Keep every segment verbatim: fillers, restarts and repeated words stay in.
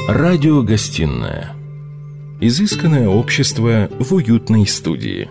Радиогостинная. Изысканное общество в уютной студии.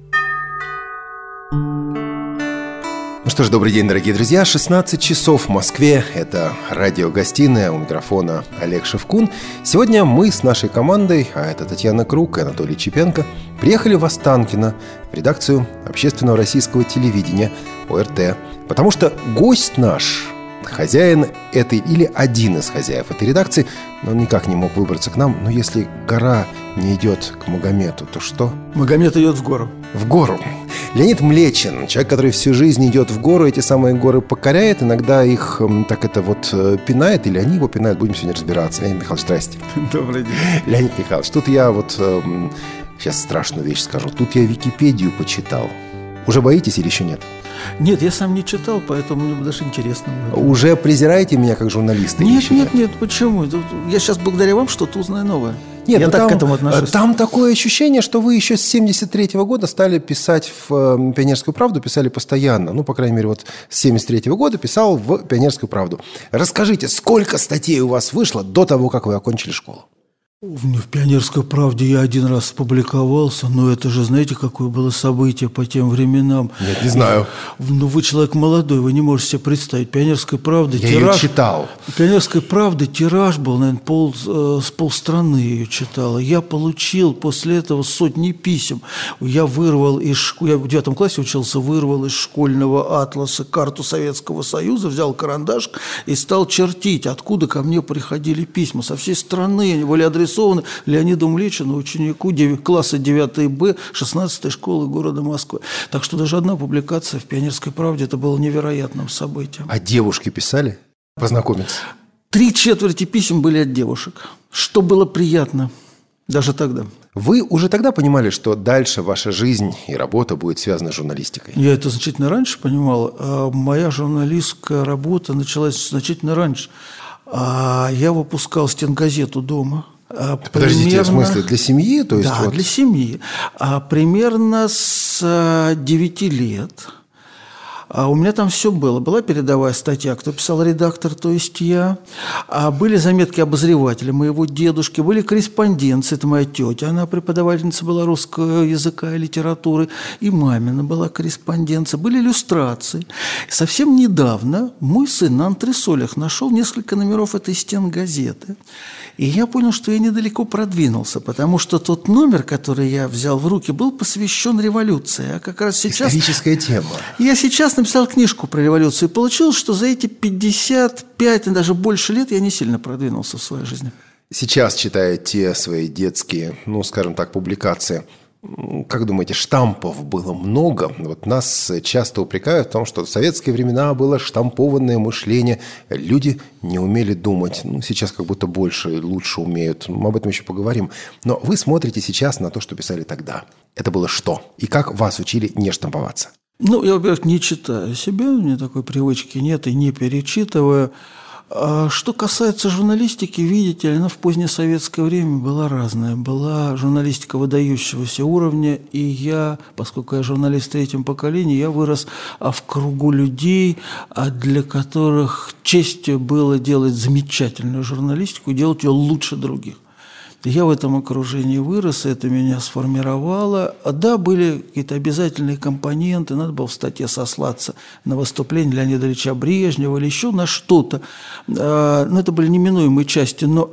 Ну что ж, добрый день, дорогие друзья. шестнадцать часов в Москве. Это радиогостиная. У микрофона Олег Шевкун. Сегодня мы с нашей командой, а это Татьяна Круг и Анатолий Чепенко, приехали в Останкино, в редакцию общественного российского телевидения О Эр Тэ. Потому что гость наш, хозяин этой, или один из хозяев этой редакции, но он никак не мог выбраться к нам. Но если гора не идет к Магомету, то что? Магомет идет в гору. В гору. Леонид Млечин, человек, который всю жизнь идет в гору, эти самые горы покоряет, иногда их так это вот пинает, или они его пинают, будем сегодня разбираться. Леонид Михайлович, здрасте. Добрый день. Леонид Михайлович, тут я вот эм, сейчас страшную вещь скажу. Тут я Википедию почитал. Уже боитесь или еще нет? Нет, я сам не читал, поэтому мне даже интересно. Уже презираете меня как журналиста? Нет, нет, нет, почему? Я сейчас благодаря вам что-то узнаю новое. Нет, я ну так там, к этому отношусь. Там такое ощущение, что вы еще с семьдесят третьего года стали писать в э, «Пионерскую правду», писали постоянно. Ну, по крайней мере, вот с семьдесят третьего года писал в «Пионерскую правду». Расскажите, сколько статей у вас вышло до того, как вы окончили школу? В «Пионерской правде» я один раз публиковался, но это же, знаете, какое было событие по тем временам. Нет, не знаю. Ну, вы человек молодой, вы не можете себе представить. «Пионерская правда» я тираж... ее читал. «Пионерской правды» тираж был, наверное, пол, э, с полстраны ее читала. Я получил после этого сотни писем. Я вырвал из школы, я в девятом классе учился, вырвал из школьного атласа карту Советского Союза, взял карандаш и стал чертить, откуда ко мне приходили письма. Со всей страны они были адресованы Леониду Млечину, ученику класса девятый Б шестнадцатой школы города Москвы. Так что даже одна публикация в «Пионерской правде» это было невероятным событием. А девушки писали? Познакомиться? Три четверти писем были от девушек, что было приятно даже тогда. Вы уже тогда понимали, что дальше ваша жизнь и работа будет связана с журналистикой? Я это значительно раньше понимал. А моя журналистская работа началась значительно раньше. А я выпускал стенгазету дома. Подождите, примерно... в смысле, для семьи? То есть да, вот... для семьи. А примерно с девяти лет а у меня там все было. Была передовая статья, кто писал, редактор, то есть я. А были заметки обозревателя моего дедушки, были корреспонденции, это моя тетя, она преподавательница была русского языка и литературы, и мамина была корреспонденция, были иллюстрации. Совсем недавно мой сын на антресолях нашел несколько номеров этой стенгазеты. И я понял, что я недалеко продвинулся, потому что тот номер, который я взял в руки, был посвящен революции. А как раз сейчас... Историческая тема. Я сейчас написал книжку про революцию. И получилось, что за эти пятьдесят пять и даже больше лет я не сильно продвинулся в своей жизни. Сейчас, читая те свои детские, ну, скажем так, публикации, как думаете, штампов было много? Вот нас часто упрекают в том, что в советские времена было штампованное мышление. Люди не умели думать. Ну, сейчас как будто больше и лучше умеют. Мы об этом еще поговорим. Но вы смотрите сейчас на то, что писали тогда. Это было что? И как вас учили не штамповаться? Ну, я, во-первых, не читаю себя, у меня такой привычки нет, и не перечитываю. А что касается журналистики, видите ли, она в позднее советское время была разная. Была журналистика выдающегося уровня, и я, поскольку я журналист третьего поколения, я вырос в кругу людей, для которых честью было делать замечательную журналистику, делать ее лучше других. Я в этом окружении вырос, это меня сформировало. Да, были какие-то обязательные компоненты, надо было в статье сослаться на выступление Леонида Ильича Брежнева или еще на что-то. Но это были неминуемые части. Но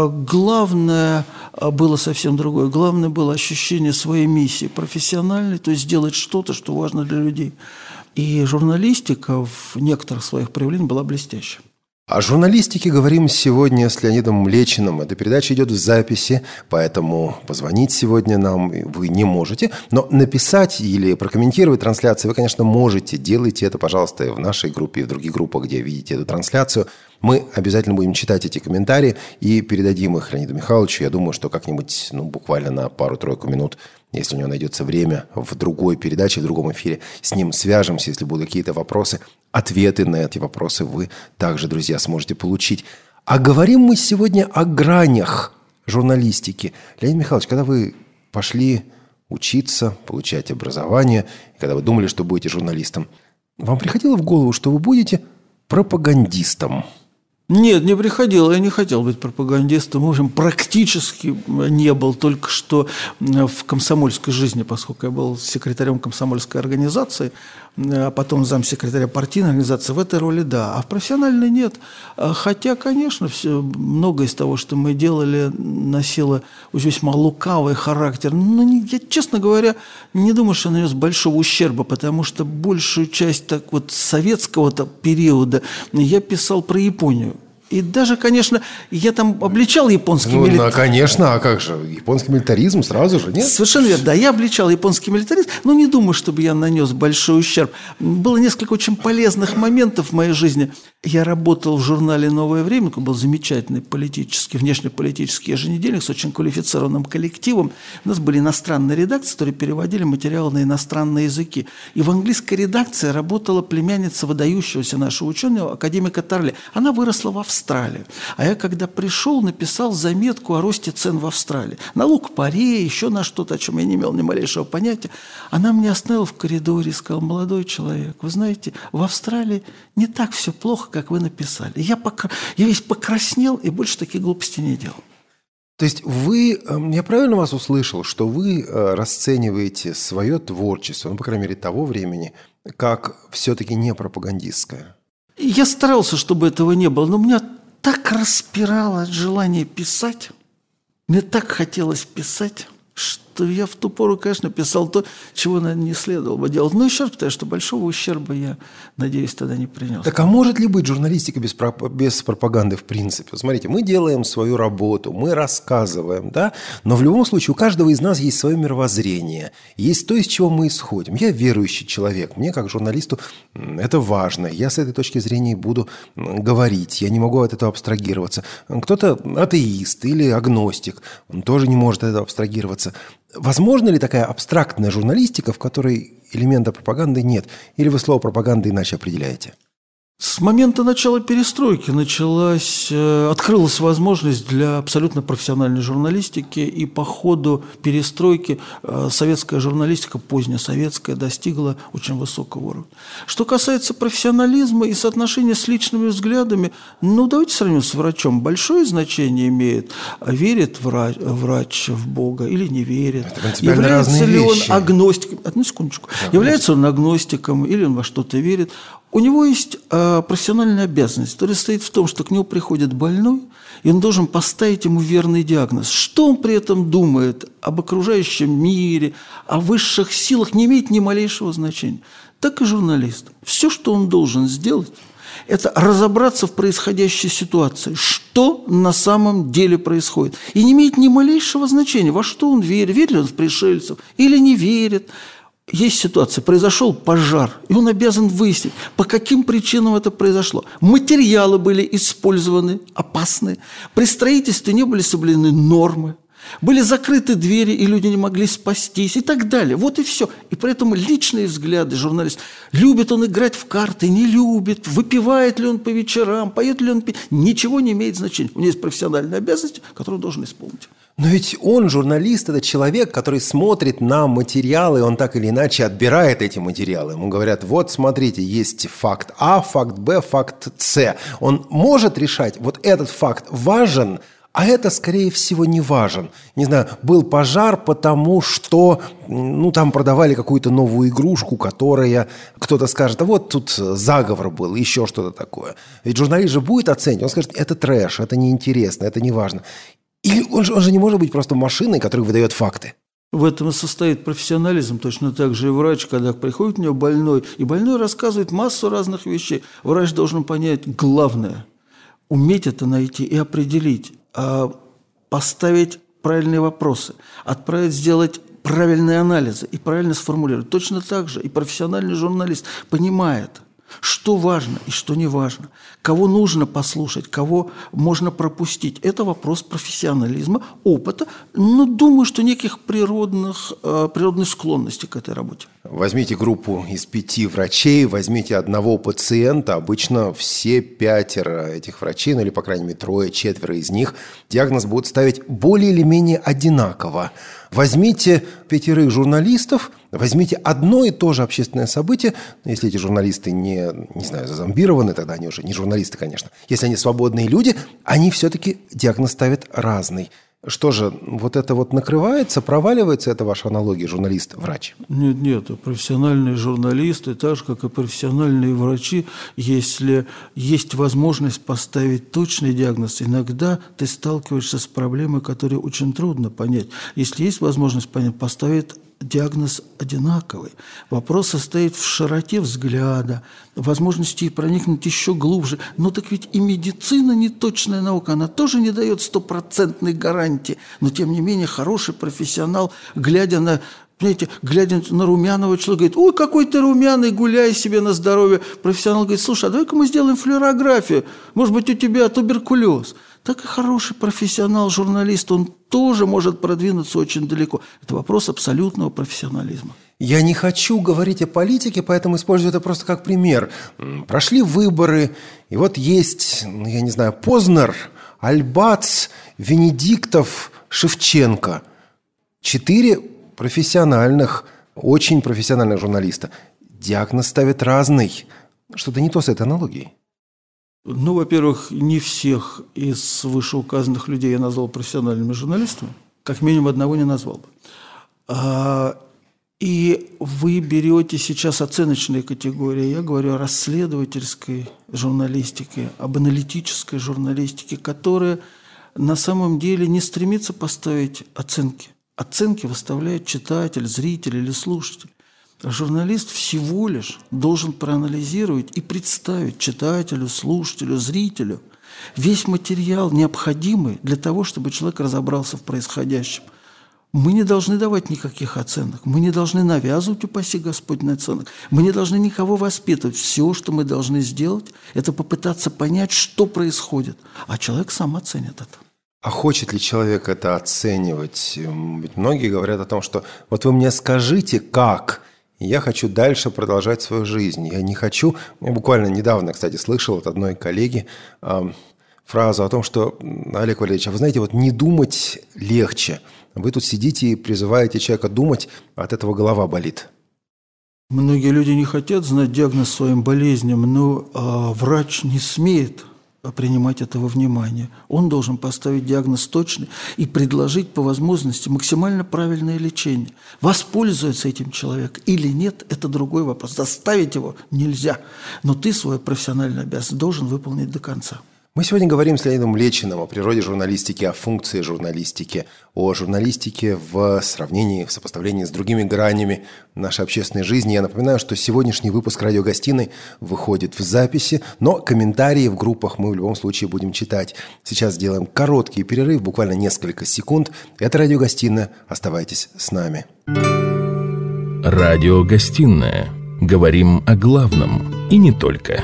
главное было совсем другое. Главное было ощущение своей миссии профессиональной, то есть сделать что-то, что важно для людей. И журналистика в некоторых своих проявлениях была блестящей. О журналистике говорим сегодня с Леонидом Млечиным. Эта передача идет в записи, поэтому позвонить сегодня нам вы не можете. Но написать или прокомментировать трансляцию вы, конечно, можете. Делайте это, пожалуйста, в нашей группе и в других группах, где видите эту трансляцию. Мы обязательно будем читать эти комментарии и передадим их Леониду Михайловичу. Я думаю, что как-нибудь, ну, буквально на пару-тройку минут, если у него найдется время, в другой передаче, в другом эфире, с ним свяжемся. Если будут какие-то вопросы, ответы на эти вопросы вы также, друзья, сможете получить. А говорим мы сегодня о гранях журналистики. Леонид Михайлович, когда вы пошли учиться, получать образование, когда вы думали, что будете журналистом, вам приходило в голову, что вы будете пропагандистом? Нет, не приходил, я не хотел быть пропагандистом. В общем, практически не был, только что в комсомольской жизни, поскольку я был секретарем комсомольской организации, а потом замсекретаря партийной организации, в этой роли да, а в профессиональной нет. Хотя, конечно, все, многое из того, что мы делали, носило весьма лукавый характер. Но я, честно говоря, не думаю, что нанес большого ущерба, потому что большую часть так вот советского периода я писал про Японию. И даже, конечно, я там обличал японский ну, милитаризм. Ну, конечно, а как же? Японский милитаризм сразу же, нет? Совершенно верно, да, я обличал японский милитаризм, но не думаю, чтобы я нанес большой ущерб. Было несколько очень полезных моментов в моей жизни. Я работал в журнале «Новое время», это был замечательный политический, внешнеполитический еженедельник с очень квалифицированным коллективом. У нас были иностранные редакции, которые переводили материалы на иностранные языки. И в английской редакции работала племянница выдающегося нашего ученого, академика Тарли. Она выросла в Австралии. А я, когда пришел, написал заметку о росте цен в Австралии. На лук-порей, еще на что-то, о чем я не имел ни малейшего понятия. Она меня остановила в коридоре и сказала: молодой человек, вы знаете, в Австралии не так все плохо, как вы написали. Я, покра... я весь покраснел и больше таких глупостей не делал. То есть вы, я правильно вас услышал, что вы расцениваете свое творчество, ну, по крайней мере, того времени, как все-таки не пропагандистское? Я старался, чтобы этого не было, но меня так распирало от желания писать, мне так хотелось писать, что я в ту пору, конечно, писал то, чего, наверное, не следовало бы делать. Но еще раз повторяю, что большого ущерба я, надеюсь, тогда не принес. Так а может ли быть журналистика без, проп... без пропаганды в принципе? Смотрите, мы делаем свою работу, мы рассказываем, да? Но в любом случае у каждого из нас есть свое мировоззрение, есть то, из чего мы исходим. Я верующий человек, мне как журналисту это важно. Я с этой точки зрения буду говорить, я не могу от этого абстрагироваться. Кто-то атеист или агностик, он тоже не может от этого абстрагироваться. Возможно ли такая абстрактная журналистика, в которой элемента пропаганды нет? Или вы слово пропаганда иначе определяете? С момента начала перестройки началась, открылась возможность для абсолютно профессиональной журналистики, и по ходу перестройки советская журналистика, позднесоветская, достигла очень высокого уровня. Что касается профессионализма и соотношения с личными взглядами, ну, давайте сравним с врачом. Большое значение имеет, верит врач, врач в Бога или не верит. Является ли он вещи. агностиком? Одну секундочку. Да, Является он агностиком или он во что-то верит? У него есть э, профессиональная обязанность, которая состоит в том, что к нему приходит больной, и он должен поставить ему верный диагноз. Что он при этом думает об окружающем мире, о высших силах, не имеет ни малейшего значения. Так и журналист. Все, что он должен сделать, это разобраться в происходящей ситуации, что на самом деле происходит. И не имеет ни малейшего значения, во что он верит, верит ли он в пришельцев или не верит. Есть ситуация, произошел пожар, и он обязан выяснить, по каким причинам это произошло. Материалы были использованы опасные, при строительстве не были соблюдены нормы, были закрыты двери, и люди не могли спастись и так далее. Вот и все. И поэтому личные взгляды журналиста. Любит он играть в карты, не любит, выпивает ли он по вечерам, поет ли он, ничего не имеет значения. У него есть профессиональная обязанность, которую он должен исполнить. Но ведь он, журналист, это человек, который смотрит на материалы, он так или иначе отбирает эти материалы. Ему говорят: вот смотрите, есть факт А, факт Б, факт С. Он может решать, вот этот факт важен, а это, скорее всего, не важен. Не знаю, был пожар, потому что ну, там продавали какую-то новую игрушку, которая, кто-то скажет: а вот тут заговор был, еще что-то такое. Ведь журналист же будет оценивать, он скажет: это трэш, это неинтересно, это не важно. Или он же, он же не может быть просто машиной, которая выдает факты. В этом и состоит профессионализм. Точно так же и врач, когда приходит у него больной, и больной рассказывает массу разных вещей. Врач должен понять главное – уметь это найти и определить, поставить правильные вопросы, отправить сделать правильные анализы и правильно сформулировать. Точно так же и профессиональный журналист понимает, что важно и что не важно, кого нужно послушать, кого можно пропустить. Это вопрос профессионализма, опыта, но думаю, что неких природных, э, природной склонности к этой работе. Возьмите группу из пяти врачей, возьмите одного пациента, обычно все пятеро этих врачей, ну или, по крайней мере, трое, четверо из них, диагноз будут ставить более или менее одинаково. Возьмите пятерых журналистов, Возьмите одно и то же общественное событие, если эти журналисты не, не знаю, зазомбированы, тогда они уже не журналисты, конечно. Если они свободные люди, они все-таки диагноз ставят разный. Что же, вот это вот накрывается, проваливается, это ваша аналогия, журналист-врач? Нет, нет, профессиональные журналисты, так же, как и профессиональные врачи, если есть возможность поставить точный диагноз, иногда ты сталкиваешься с проблемой, которую очень трудно понять. Если есть возможность понять, поставить диагноз одинаковый. Вопрос состоит в широте взгляда, возможности проникнуть еще глубже. Но так ведь и медицина не точная наука, она тоже не дает стопроцентной гарантии. Но тем не менее хороший профессионал, глядя на, знаете, глядя на румяного человека, говорит: ой, какой ты румяный, гуляй себе на здоровье. Профессионал говорит: слушай, а давай-ка мы сделаем флюорографию, может быть, у тебя туберкулез. Так и хороший профессионал, журналист, он тоже может продвинуться очень далеко. Это вопрос абсолютного профессионализма. Я не хочу говорить о политике, поэтому использую это просто как пример. Прошли выборы, и вот есть, ну, я не знаю, Познер, Альбац, Венедиктов, Шевченко. Четыре профессиональных, очень профессиональных журналиста. Диагноз ставят разный. Что-то не то с этой аналогией. Ну, во-первых, не всех из вышеуказанных людей я назвал профессиональными журналистами. Как минимум одного не назвал бы. А, и вы берете сейчас оценочные категории. Я говорю о расследовательской журналистике, об аналитической журналистике, которая на самом деле не стремится поставить оценки. Оценки выставляет читатель, зритель или слушатель. Журналист всего лишь должен проанализировать и представить читателю, слушателю, зрителю весь материал, необходимый для того, чтобы человек разобрался в происходящем. Мы не должны давать никаких оценок, мы не должны навязывать, упаси Господь, оценок, мы не должны никого воспитывать. Все, что мы должны сделать, это попытаться понять, что происходит, а человек сам оценит это. А хочет ли человек это оценивать? Ведь многие говорят о том, что вот вы мне скажите, как... Я хочу дальше продолжать свою жизнь. Я не хочу... Я буквально недавно, кстати, слышал от одной коллеги э, фразу о том, что, Олег Валерьевич, а вы знаете, вот не думать легче. Вы тут сидите и призываете человека думать, а от этого голова болит. Многие люди не хотят знать диагноз своим болезням, но э, врач не смеет принимать это во внимание. Он должен поставить диагноз точный и предложить по возможности максимально правильное лечение. Воспользуется этим человек или нет, это другой вопрос. Заставить его нельзя. Но ты свою профессиональную обязанность должен выполнить до конца. Мы сегодня говорим с Леонидом Лечиным о природе журналистики, о функции журналистики, о журналистике в сравнении, в сопоставлении с другими гранями нашей общественной жизни. Я напоминаю, что сегодняшний выпуск «Радиогостиной» выходит в записи, но комментарии в группах мы в любом случае будем читать. Сейчас сделаем короткий перерыв, буквально несколько секунд. Это «Радиогостиная». Оставайтесь с нами. «Радиогостиная». Говорим о главном и не только.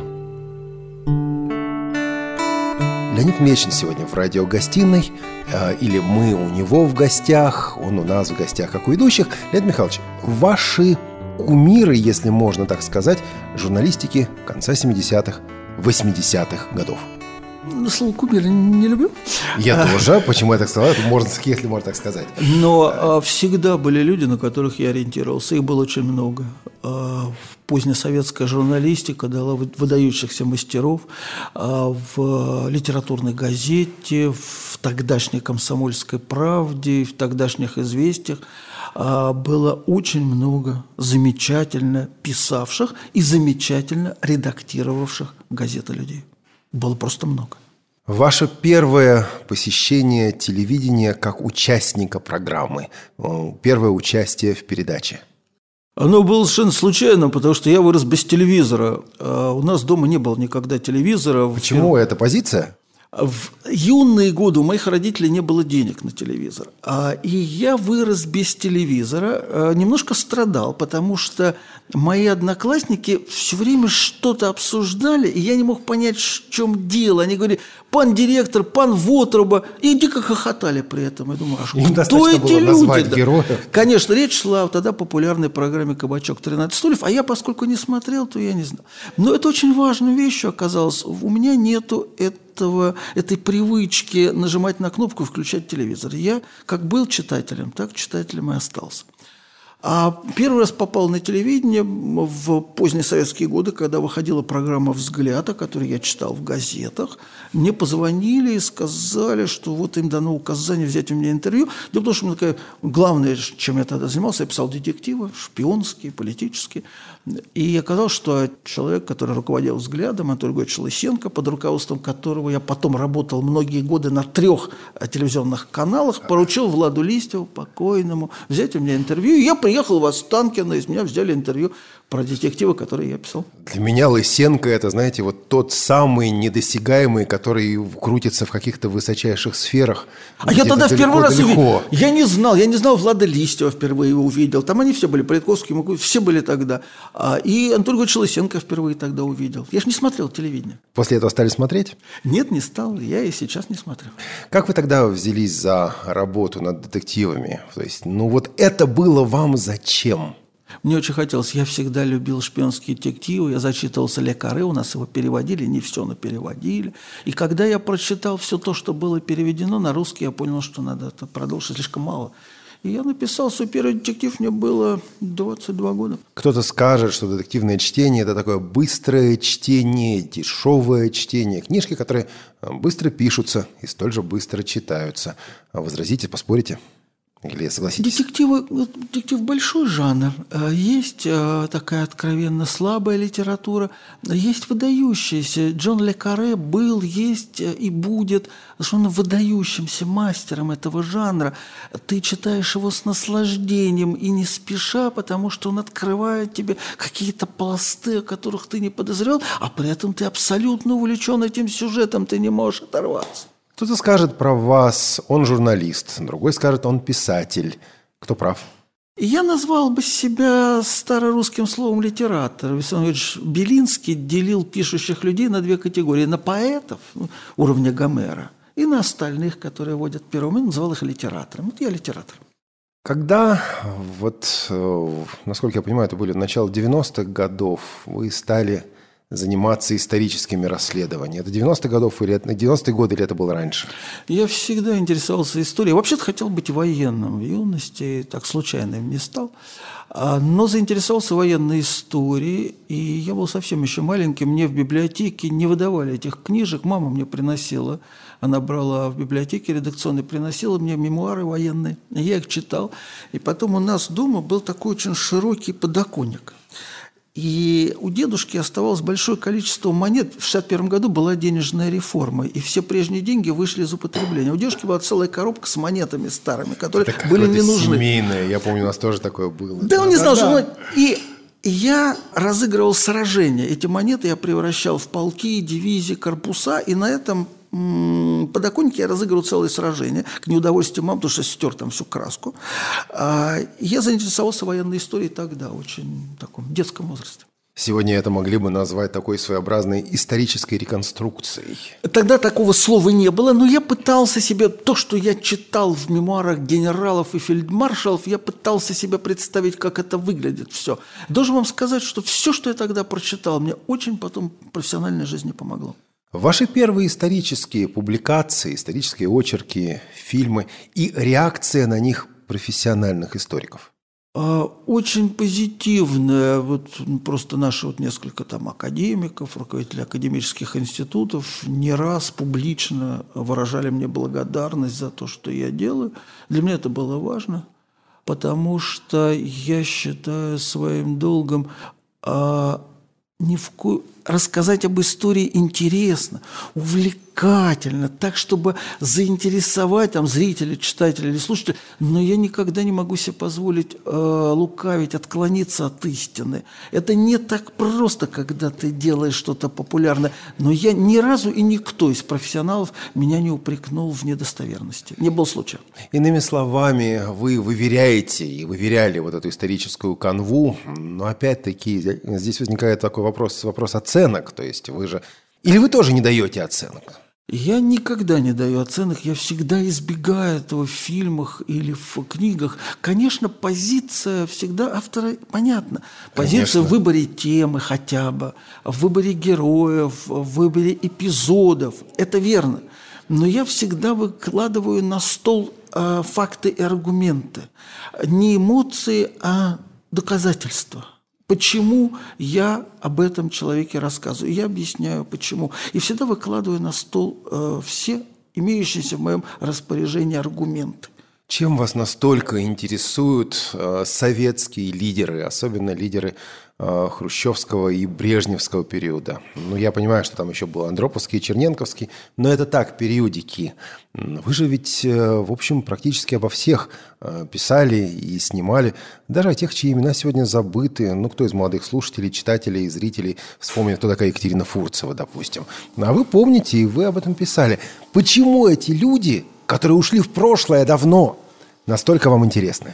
Леонид Мечин сегодня в радиогостиной, э, или мы у него в гостях, он у нас в гостях, как у ведущих. Леонид Михайлович, ваши кумиры, если можно так сказать, журналистики конца семидесятых, восьмидесятых годов. Слово «кумир» не люблю. Я тоже. Почему я так сказал? Это можно, если можно так сказать. Но а, всегда были люди, на которых я ориентировался. Их было очень много. А, позднесоветская журналистика дала выдающихся мастеров. А, в литературной газете, в тогдашней «Комсомольской правде», в тогдашних «Известиях» а, было очень много замечательно писавших и замечательно редактировавших газеты людей. Было просто много. Ваше первое посещение телевидения как участника программы, первое участие в передаче? Оно было совершенно случайно, потому что я вырос без телевизора. У нас дома не было никогда телевизора. Почему? Это позиция? В юные годы у моих родителей не было денег на телевизор. И я вырос без телевизора, немножко страдал, потому что мои одноклассники все время что-то обсуждали, и я не мог понять, в чем дело. Они говорили: пан директор, пан Вотруба, и дико хохотали при этом. Я думаю, а Им кто эти люди? Героев. Конечно, речь шла о тогда популярной программе «Кабачок тринадцать стульев», а я, поскольку не смотрел, то я не знал. Но это очень важной вещью оказалось. У меня нету этого, этой привычки нажимать на кнопку и включать телевизор. Я как был читателем, так читателем и остался. А первый раз попал на телевидение в поздние советские годы, когда выходила программа «Взгляд», о которой я читал в газетах. Мне позвонили и сказали, что вот им дано указание взять у меня интервью. Дело в том, что мне такая, главное, чем я тогда занимался, я писал детективы, шпионские, политические. И оказалось, что человек, который руководил «Взглядом», Анатолий Григорьевич Лысенко, под руководством которого я потом работал многие годы на трех телевизионных каналах, поручил Владу Листьеву, покойному, взять у меня интервью. И я приехал в Останкино, из меня взяли интервью про детективы, которые я писал. Для меня Лысенко – это, знаете, вот тот самый недосягаемый, который крутится в каких-то высочайших сферах. А я тогда в первый раз увидел. Я не знал, я не знал Влада Листьева, впервые его увидел. Там они все были, Политковский, все были тогда. И Анатолий Григорьевич Лысенко впервые тогда увидел. Я же не смотрел телевидение. После этого стали смотреть? Нет, не стал. Я и сейчас не смотрю. Как вы тогда взялись за работу над детективами? То есть, ну вот это было вам зачем? Мне очень хотелось, я всегда любил шпионские детективы, я зачитывался Ле Карре, у нас его переводили, не все, но переводили. И когда я прочитал все то, что было переведено на русский, я понял, что надо это продолжить, слишком мало. И я написал свой первый детектив, мне было двадцать два года. Кто-то скажет, что детективное чтение – это такое быстрое чтение, дешевое чтение. Книжки, которые быстро пишутся и столь же быстро читаются. Возразите, поспорите? Или согласитесь? Детективы, детектив – большой жанр. Есть такая откровенно слабая литература, есть выдающаяся. Джон Ле Карре был, есть и будет совершенно выдающимся мастером этого жанра. Ты читаешь его с наслаждением и не спеша, потому что он открывает тебе какие-то пласты, о которых ты не подозревал, а при этом ты абсолютно увлечен этим сюжетом, ты не можешь оторваться. Кто-то скажет про вас, он журналист, другой скажет, он писатель. Кто прав? Я назвал бы себя старорусским словом литератор. Виссарион Ильич Белинский делил пишущих людей на две категории. На поэтов уровня Гомера и на остальных, которые водят пером. И называл их литератором. Вот я литератор. Когда, вот, насколько я понимаю, это были начало девяностых годов, вы стали заниматься историческими расследованиями. Это девяностых годов или это девяностые годы, или это было раньше? Я всегда интересовался историей. Вообще-то хотел быть военным в юности, так случайно им не стал. Но заинтересовался военной историей, и я был совсем еще маленький. Мне в библиотеке не выдавали этих книжек. Мама мне приносила, она брала в библиотеке редакционной, приносила мне мемуары военные. Я их читал. И потом у нас дома был такой очень широкий подоконник. И у дедушки оставалось большое количество монет. В шестьдесят первом году была денежная реформа, и все прежние деньги вышли из употребления. У дедушки была целая коробка с монетами старыми, которые это были не нужны. Семейное, я помню, у нас тоже такое было. Да, да он не знал, да, что... И я разыгрывал сражения. Эти монеты я превращал в полки, дивизии, корпуса, и на этом подоконнике я разыгрывал целые сражения, к неудовольствию мам, потому что стер там всю краску. Я заинтересовался военной историей тогда, очень в таком детском возрасте. Сегодня это могли бы назвать такой своеобразной исторической реконструкцией. Тогда такого слова не было, но я пытался себе, то, что я читал в мемуарах генералов и фельдмаршалов, я пытался себе представить, как это выглядит все. Должен вам сказать, что все, что я тогда прочитал, мне очень потом в профессиональной жизни помогло. Ваши первые исторические публикации, исторические очерки, фильмы и реакция на них профессиональных историков? Очень позитивная. Вот просто наши вот несколько там академиков, руководители академических институтов не раз публично выражали мне благодарность за то, что я делаю. Для меня это было важно, потому что я считаю своим долгом а, ни в ко... рассказать об истории интересно, увлекательно, так, чтобы заинтересовать там, зрителей, читателей или слушателей. Но я никогда не могу себе позволить э, лукавить, отклониться от истины. Это не так просто, когда ты делаешь что-то популярное. Но я ни разу и никто из профессионалов меня не упрекнул в недостоверности. Не было случая. Иными словами, вы выверяете и выверяли вот эту историческую канву. Но опять-таки здесь возникает такой вопрос, вопрос оценок. То есть вы же... Или вы тоже не даете оценок? Я никогда не даю оценок, я всегда избегаю этого в фильмах или в книгах. Конечно, позиция всегда автора понятна. Позиция Конечно. В выборе темы хотя бы, в выборе героев, в выборе эпизодов. Это верно. Но я всегда выкладываю на стол э, факты и аргументы. Не эмоции, а доказательства. Почему я об этом человеке рассказываю? Я объясняю, почему. И всегда выкладываю на стол э, все имеющиеся в моем распоряжении аргументы. Чем вас настолько интересуют э, советские лидеры, особенно лидеры э, хрущевского и брежневского периода? Ну, я понимаю, что там еще был Андроповский и Черненковский, но это так, периодики. Вы же ведь, э, в общем, практически обо всех э, писали и снимали, даже о тех, чьи имена сегодня забыты. Ну, кто из молодых слушателей, читателей, зрителей вспомнит, кто такая Екатерина Фурцева, допустим. А вы помните, и вы об этом писали. Почему эти люди, которые ушли в прошлое давно, настолько вам интересны?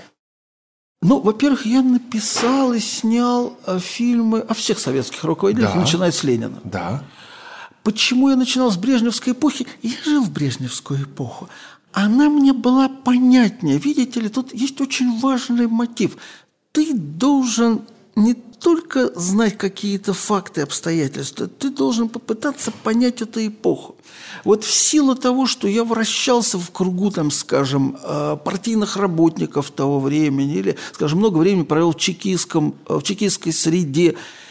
Ну, во-первых, я написал и снял фильмы о всех советских руководителях, да. начиная с Ленина. Да. Почему я начинал с брежневской эпохи? Я жил в брежневскую эпоху. Она мне была понятнее. Видите ли, тут есть очень важный мотив. Ты должен не только знать какие-то факты, обстоятельства, ты должен попытаться понять эту эпоху. Вот в силу того, что я вращался в кругу, там, скажем, партийных работников того времени, или, скажем, много времени провел в чекистском, в чекистской среде,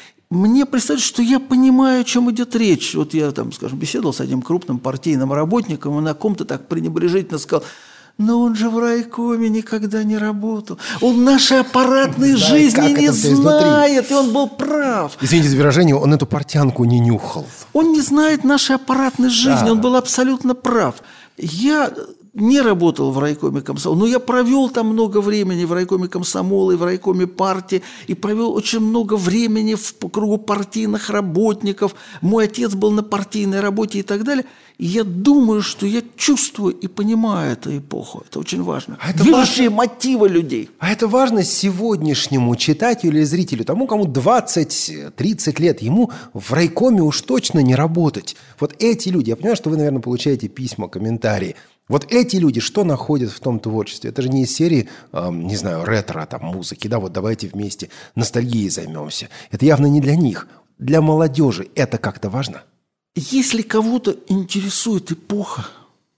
мне представляется, что я понимаю, о чем идет речь. Вот я, там, скажем, беседовал с одним крупным партийным работником, и на ком-то так пренебрежительно сказал: но он же в райкоме никогда не работал. Он нашей аппаратной не жизни знает, не знает, и он был прав. Извините за выражение, он эту портянку не нюхал. Он не знает нашей аппаратной жизни, да. Он был абсолютно прав. Я не работал в райкоме комсомола, но я провел там много времени в райкоме комсомола и в райкоме партии, и провел очень много времени в кругу партийных работников. Мой отец был на партийной работе и так далее. И я думаю, что я чувствую и понимаю эту эпоху. Это очень важно. А это Высшие важно... мотивы людей. А это важно сегодняшнему читателю или зрителю, тому, кому двадцать-тридцать лет, ему в райкоме уж точно не работать. Вот эти люди, я понимаю, что вы, наверное, получаете письма, комментарии. Вот эти люди что находят в том творчестве? Это же не из серии, э, не знаю, ретро, там, музыки, да, вот давайте вместе ностальгией займемся. Это явно не для них. Для молодежи это как-то важно? Если кого-то интересует эпоха,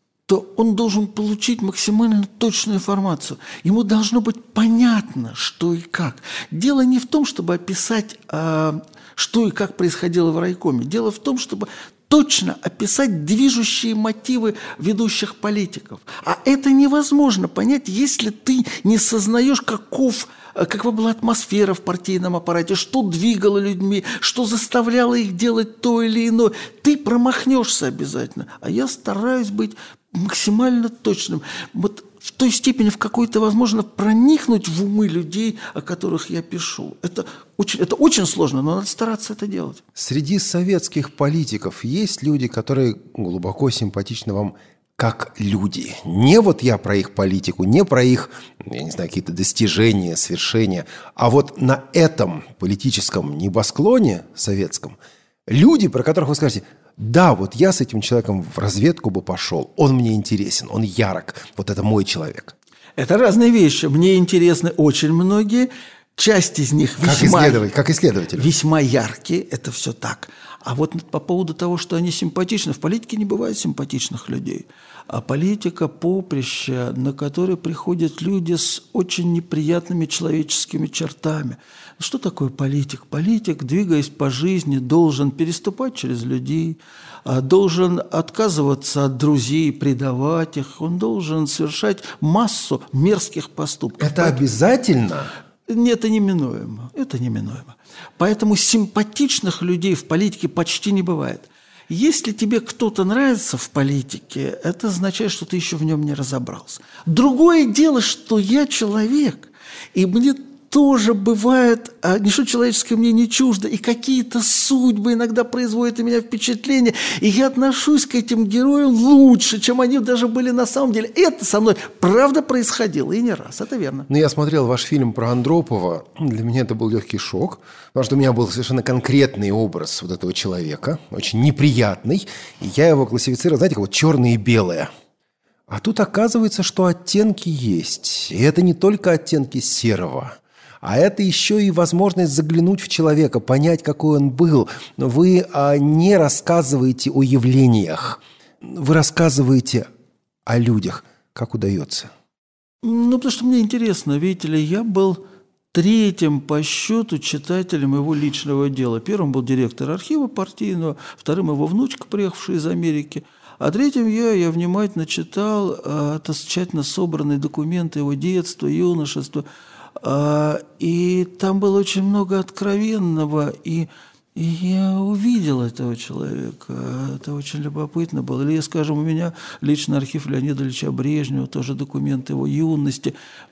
то он должен получить максимально точную информацию. Ему должно быть понятно, что и как. Дело не в том, чтобы описать, э, что и как происходило в райкоме. Дело в том, чтобы точно описать движущие мотивы ведущих политиков. А это невозможно понять, если ты не сознаешь, каков, какова была атмосфера в партийном аппарате, что двигало людьми, что заставляло их делать то или иное. Ты промахнешься обязательно. А я стараюсь быть максимально точным. Вот в той степени, в какой-то возможно проникнуть в умы людей, о которых я пишу. Это очень, это очень сложно, но надо стараться это делать. Среди советских политиков есть люди, которые глубоко симпатичны вам как люди. Не вот я про их политику, не про их, я не знаю, какие-то достижения, свершения, а вот на этом политическом небосклоне советском люди, про которых вы скажете: да, вот я с этим человеком в разведку бы пошел, он мне интересен, он ярок, вот это мой человек. Это разные вещи. Мне интересны очень многие, часть из них весьма, как исследователь, как исследователь. весьма яркие, это все так. А вот по поводу того, что они симпатичны, в политике не бывает симпатичных людей. А политика – поприще, на которое приходят люди с очень неприятными человеческими чертами. Что такое политик? Политик, двигаясь по жизни, должен переступать через людей, должен отказываться от друзей, предавать их, он должен совершать массу мерзких поступков. Это обязательно? Нет, это неминуемо. Это неминуемо. Поэтому симпатичных людей в политике почти не бывает. Если тебе кто-то нравится в политике, это означает, что ты еще в нем не разобрался. Другое дело, что я человек, и мне тоже бывает, а ничто человеческое мне не чуждо, и какие-то судьбы иногда производят на меня впечатление, и я отношусь к этим героям лучше, чем они даже были на самом деле. Это со мной правда происходило, и не раз, это верно. Но я смотрел ваш фильм про Андропова, для меня это был легкий шок, потому что у меня был совершенно конкретный образ вот этого человека, очень неприятный, и я его классифицировал, знаете, как вот черное и белое. А тут оказывается, что оттенки есть, и это не только оттенки серого, а это еще и возможность заглянуть в человека, понять, какой он был. Вы а, не рассказываете о явлениях, вы рассказываете о людях. Как удается? Ну, потому что мне интересно, видите ли, я был третьим по счету читателем его личного дела. Первым был директор архива партийного, вторым его внучка, приехавшая из Америки. А третьим я, я внимательно читал э, тщательно собранные документы его детства, юношества. Э, и там было очень много откровенного, и, и я увидел этого человека. Это очень любопытно было. Или, скажем, у меня личный архив Леонида Ильича Брежнева, тоже документы его юности.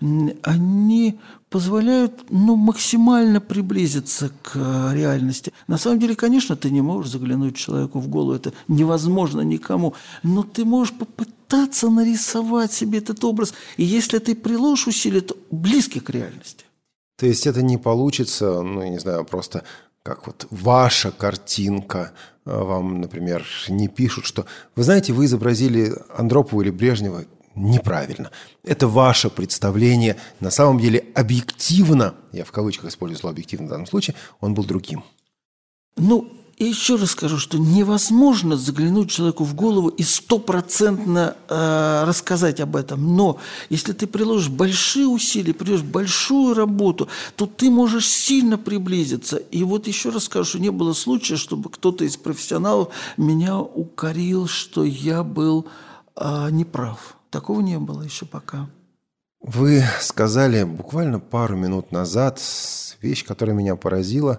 Они позволяют, ну, максимально приблизиться к реальности. На самом деле, конечно, ты не можешь заглянуть человеку в голову, это невозможно никому, но ты можешь попытаться нарисовать себе этот образ, и если ты приложишь усилия, то близкий к реальности. То есть это не получится, ну, я не знаю, просто как вот ваша картинка, вам, например, не пишут, что, вы знаете, вы изобразили Андропова или Брежнева неправильно. Это ваше представление. На самом деле объективно, я в кавычках использую слово «объективно» в данном случае, он был другим. Ну, и еще раз скажу, что невозможно заглянуть человеку в голову и стопроцентно э, рассказать об этом. Но если ты приложишь большие усилия, приложишь большую работу, то ты можешь сильно приблизиться. И вот еще раз скажу, что не было случая, чтобы кто-то из профессионалов меня укорил, что я был э, неправ. Такого не было еще пока. Вы сказали буквально пару минут назад вещь, которая меня поразила.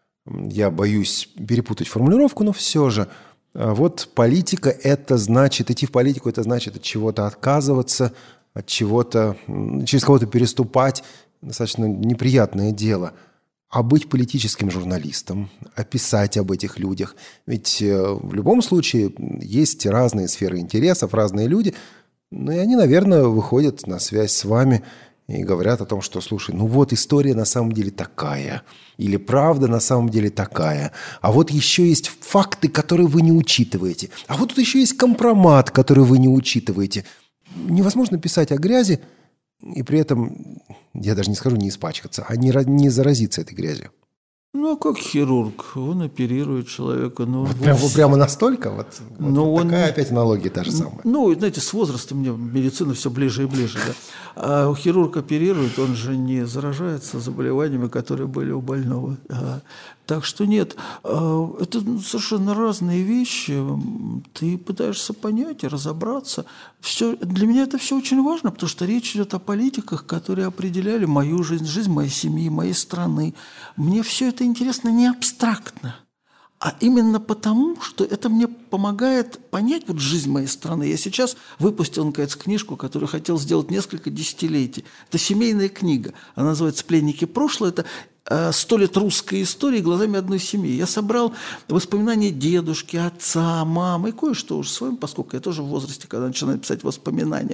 Я боюсь перепутать формулировку, но все же. Вот политика – это значит, идти в политику – это значит от чего-то отказываться, от чего-то, через кого-то переступать. Достаточно неприятное дело. А быть политическим журналистом, а писать об этих людях. Ведь в любом случае есть разные сферы интересов, разные люди – ну и они, наверное, выходят на связь с вами и говорят о том, что, слушай, ну вот история на самом деле такая, или правда на самом деле такая, а вот еще есть факты, которые вы не учитываете, а вот тут еще есть компромат, который вы не учитываете. Невозможно писать о грязи и при этом, я даже не скажу не испачкаться, а не, не заразиться этой грязью. Ну, а как хирург, он оперирует человека. Ну, вот прямо, прямо настолько? Вот, ну, вот он, такая опять аналогия та же самая. Ну, знаете, с возрастом мне медицина все ближе и ближе. Да? А хирург оперирует, он же не заражается заболеваниями, которые были у больного. А, так что нет, а, это совершенно разные вещи. Ты пытаешься понять и разобраться. Все, для меня это все очень важно, потому что речь идет о политиках, которые определяли мою жизнь, жизнь моей семьи, моей страны. Мне все это интересно не абстрактно, а именно потому, что это мне помогает понять вот жизнь моей страны. Я сейчас выпустил, наконец, книжку, которую хотел сделать несколько десятилетий. Это семейная книга. Она называется «Пленники прошлого». Это «Сто лет русской истории глазами одной семьи». Я собрал воспоминания дедушки, отца, мамы и кое-что уже своим, поскольку я тоже в возрасте, когда начинаю писать воспоминания.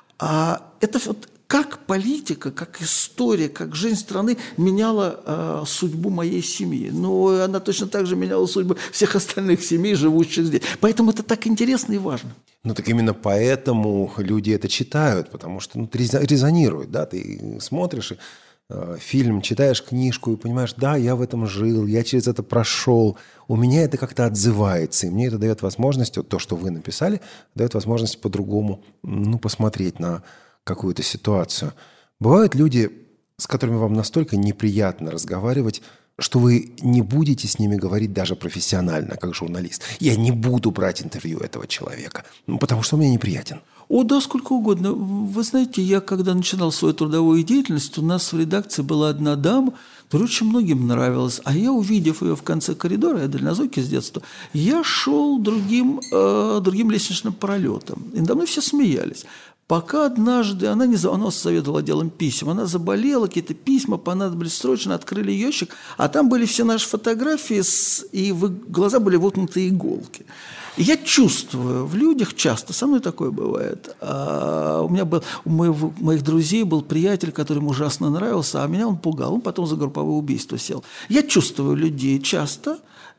А это вот как политика, как история, как жизнь страны меняла э, судьбу моей семьи. Но она точно так же меняла судьбу всех остальных семей, живущих здесь. Поэтому это так интересно и важно. Ну так именно поэтому люди это читают, потому что ну, резонирует. Да? Ты смотришь и, э, фильм, читаешь книжку и понимаешь, да, я в этом жил, я через это прошел. У меня это как-то отзывается, и мне это дает возможность, вот то, что вы написали, дает возможность по-другому ну, посмотреть на какую-то ситуацию. Бывают люди, с которыми вам настолько неприятно разговаривать, что вы не будете с ними говорить даже профессионально, как журналист. Я не буду брать интервью этого человека, ну, потому что он мне неприятен. О, да, сколько угодно. Вы знаете, я когда начинал свою трудовую деятельность, у нас в редакции была одна дама, которая очень многим нравилась. А я, увидев ее в конце коридора, я дальнозоркий с детства, я шел другим, э, другим лестничным пролетом. И надо мной все смеялись. Пока однажды, она не она заведовала отделом писем, она заболела, какие-то письма понадобились срочно, открыли ящик, а там были все наши фотографии, с, и в глаза были воткнуты иголки. И я чувствую в людях часто, со мной такое бывает. А у меня был, у моего, моих друзей был приятель, который ему ужасно нравился, а меня он пугал, он потом за групповое убийство сел. Я чувствую людей часто,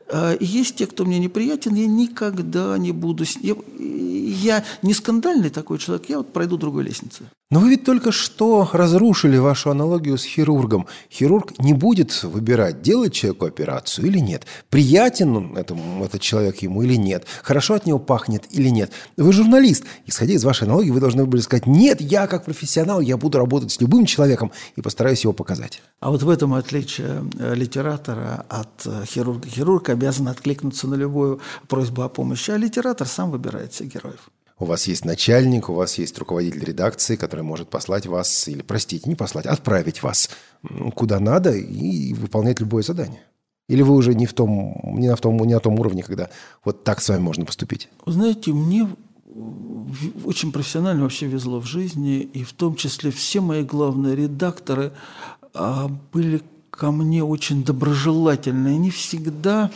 И есть те, кто мне неприятен, я никогда не буду... Я, я не скандальный такой человек, я вот пройду другой лестницей. Но вы ведь только что разрушили вашу аналогию с хирургом. Хирург не будет выбирать, делать человеку операцию или нет. Приятен он этому, этот человек ему или нет. Хорошо от него пахнет или нет. Вы журналист. Исходя из вашей аналогии, вы должны были сказать: нет, я как профессионал, я буду работать с любым человеком и постараюсь его показать. А вот в этом отличие литератора от хирурга. Хирург обязан откликнуться на любую просьбу о помощи, а литератор сам выбирает себе героев. У вас есть начальник, у вас есть руководитель редакции, который может послать вас, или, простите, не послать, отправить вас куда надо и выполнять любое задание. Или вы уже не, в том, не, на, том, не на том уровне, когда вот так с вами можно поступить? Вы знаете, мне очень профессионально вообще везло в жизни, и в том числе все мои главные редакторы были ко мне очень доброжелательны. Они всегда...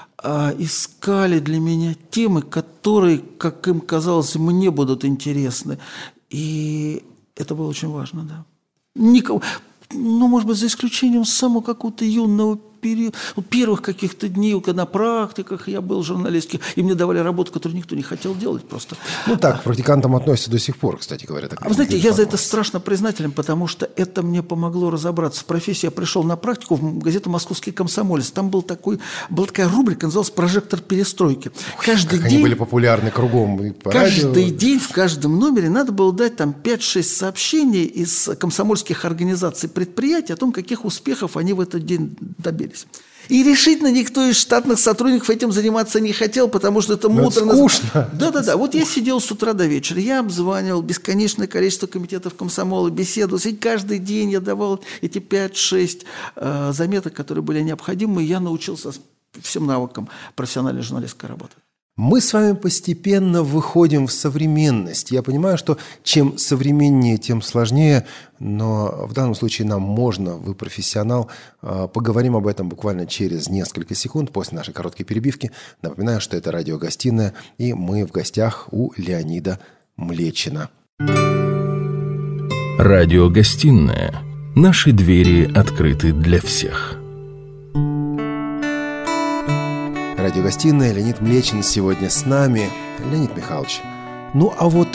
искали для меня темы, которые, как им казалось, мне будут интересны. И это было очень важно, да. Никого, ну, может быть, за исключением самого какого-то юного периода, первых каких-то дней, когда на практиках я был журналистских, и мне давали работу, которую никто не хотел делать просто. Ну так, к практикантам относятся до сих пор, кстати говоря. Так, а вы знаете, я за это страшно признателен, потому что это мне помогло разобраться в профессии. Я пришел на практику в газету «Московский комсомолец». Там был такой, была такая рубрика, называлась «Прожектор перестройки». Каждый как день, они были популярны кругом. И по каждый радио. день в каждом номере надо было дать там пять-шесть сообщений из комсомольских организаций, предприятий о том, каких успехов они в этот день добились. И решительно никто из штатных сотрудников этим заниматься не хотел, потому что это муторно. Скучно. Да-да-да. Вот я сидел с утра до вечера, я обзванивал бесконечное количество комитетов комсомола, беседовал. И каждый день я давал эти пять-шесть э, заметок, которые были необходимы, и я научился всем навыкам профессиональной журналистской работы. Мы с вами постепенно выходим в современность. Я понимаю, что чем современнее, тем сложнее, но в данном случае нам можно, вы профессионал. Поговорим об этом буквально через несколько секунд после нашей короткой перебивки. Напоминаю, что это радиогостиная, и мы в гостях у Леонида Млечина. Радиогостиная. Наши двери открыты для всех. Радиогостиная, Леонид Млечин сегодня с нами. Леонид Михайлович, ну а вот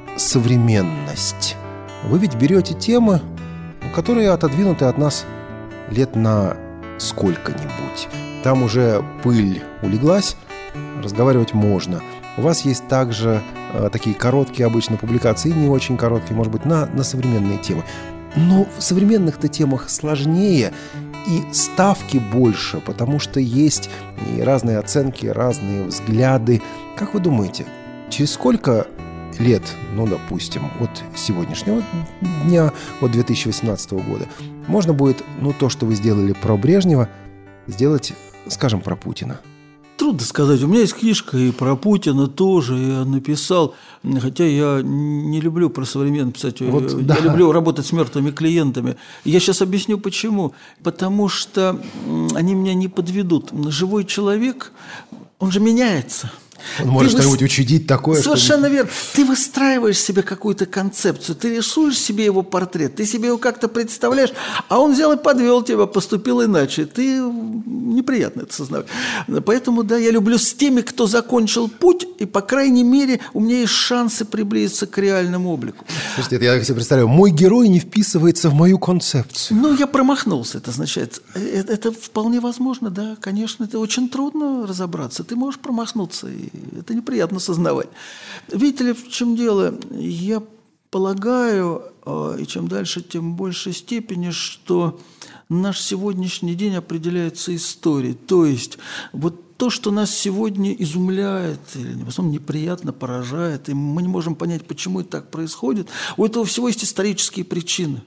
современность. Вы ведь берете темы, которые отодвинуты от нас лет на сколько-нибудь. Там уже пыль улеглась, разговаривать можно. У вас есть также э, такие короткие обычно публикации, не очень короткие, может быть, на, на современные темы. Но в современных-то темах сложнее и ставки больше, потому что есть и разные оценки, разные взгляды. Как вы думаете, через сколько лет, ну, допустим, от сегодняшнего дня, от две тысячи восемнадцатого года, можно будет, ну, то, что вы сделали про Брежнева, сделать, скажем, про Путина? Трудно сказать. У меня есть книжка и про Путина тоже я написал, хотя я не люблю про современное писать. Вот, я да. люблю работать с мертвыми клиентами. Я сейчас объясню, почему. Потому что они меня не подведут. Живой человек, он же меняется. Он может вы... что-нибудь учудить такое. Совершенно что... верно. Ты выстраиваешь себе какую-то концепцию, ты рисуешь себе его портрет, ты себе его как-то представляешь, а он взял и подвел тебя, поступил иначе. Ты неприятно это сознавать. Поэтому, да, я люблю с теми, кто закончил путь, и, по крайней мере, у меня есть шансы приблизиться к реальному облику. Слушайте, я себе представляю, мой герой не вписывается в мою концепцию. Ну, я промахнулся, это означает. Это, это вполне возможно, да, конечно, это очень трудно разобраться. Ты можешь промахнуться, и это неприятно сознавать. Видите ли, в чем дело? Я полагаю, и чем дальше, тем в большей степени, что наш сегодняшний день определяется историей. То есть вот то, что нас сегодня изумляет, или в основном неприятно поражает, и мы не можем понять, почему это так происходит, у этого всего есть исторические причины.